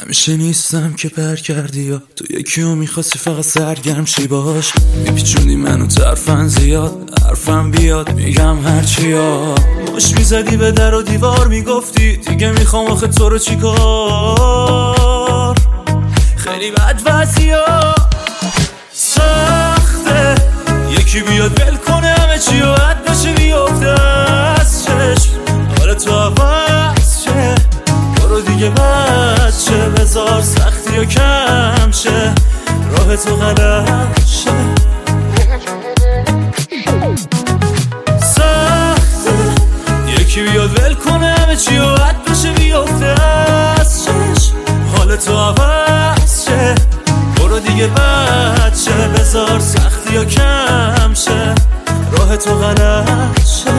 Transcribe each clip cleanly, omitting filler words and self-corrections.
همیشه نیستم که پر کردی یا تو یکیو میخواستی فقط سرگرم شی باش. میپیچوندی منو ترفن زیاد، حرفم بیاد میگم هرچی ها. مش میزدی به در و دیوار میگفتی دیگه میخوام آخه تو رو چیکار. خیلی بد وضعیا سخته، یکی بیاد ول کنه همه چی و حد بشه بیفته از چشم. حالا تو عوض شه برو دیگه بچه، بذار سختی و کم شه راه تو غلط شه. سخته یکی بیاد ول کنه همه چی و حد بشه بیفته از چشم. حال تو عوض شه برو دیگه بچه، بذار سختی و کم شه راه تو غلط شه.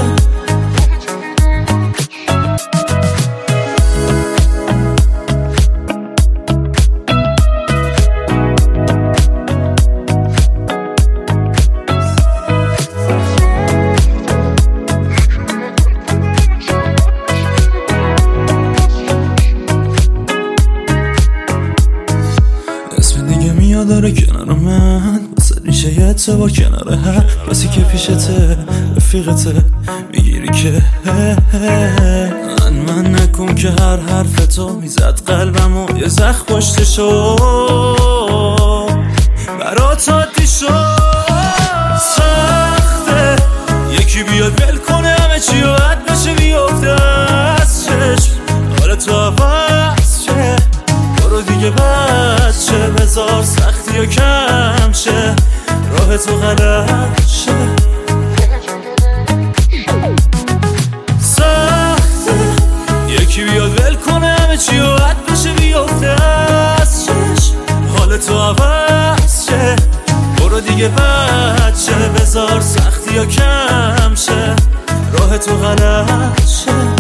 داره کنار من واسه ریشه یه با کنار هر کسی که پیشته رفیقته میگیری که من نکن که هر حرف تو میزد قلبمو یه زخم پشتشو برات عادی شد. سخته یکی بیاد ول کنه همه چی و حد بشه بیفته از چشم. حالا تو عوض شه برو دیگه بچه، بذار سختی و کم شه راه تو غلط شه. سخته یکی بیاد ول کنه همه چی و حد بشه بیفته از چشم. حال تو عوض شه برو دیگه بچه، بذار سختی و کم شه راه تو غلط شه.